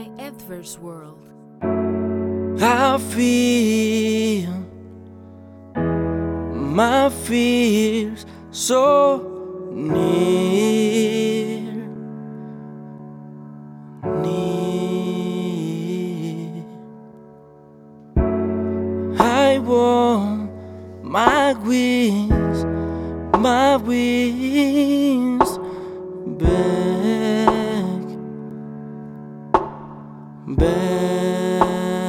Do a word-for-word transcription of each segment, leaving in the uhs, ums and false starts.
My Adverse World. I feel my fears so near, near. I want my wings, my wings back, back.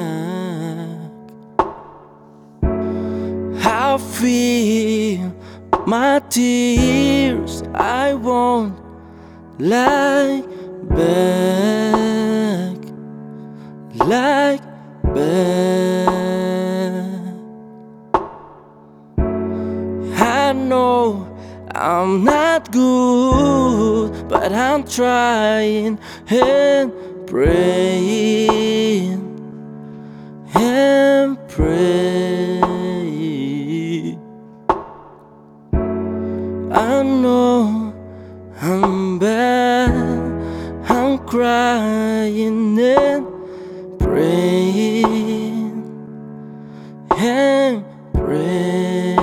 I feel my tears, I want like back, like back. I know I'm not good, but I'm trying and praying and praying. I know I'm bad, I'm crying and praying and praying.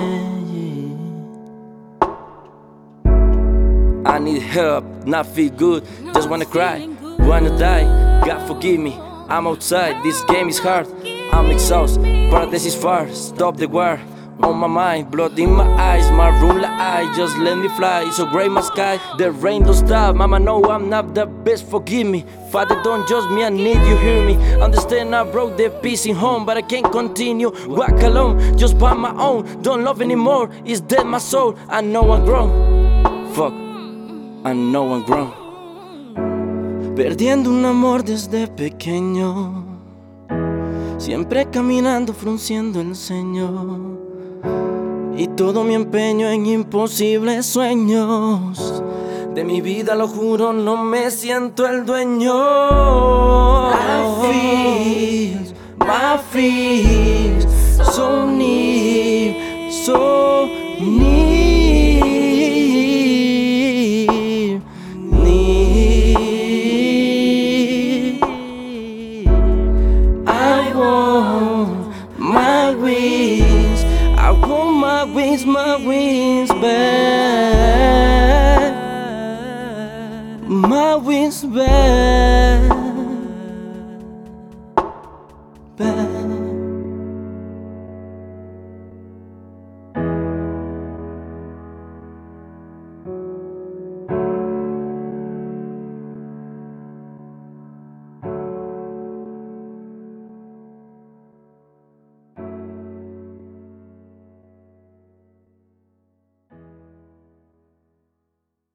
I need help, not feel good, just wanna cry, wanna die. God forgive me, I'm outside, this game is hard, I'm exhausted, paradise is far, stop the war. On my mind, blood in my eyes, my room like I just let me fly. So gray my sky, the rain don't stop. Mama know I'm not the best, forgive me. Father don't judge me, I need you hear me. Understand I broke the peace in home, but I can't continue. Walk alone, just by my own. Don't love anymore, it's dead my soul. I know I'm grown, fuck, I know I'm grown. Perdiendo un amor desde pequeño, siempre caminando frunciendo el ceño. Y todo mi empeño en imposibles sueños. De mi vida lo juro, no me siento el dueño. I feel my fears so near, so near, near. I want my wings, I want my wings, my wings back, my wings back, back.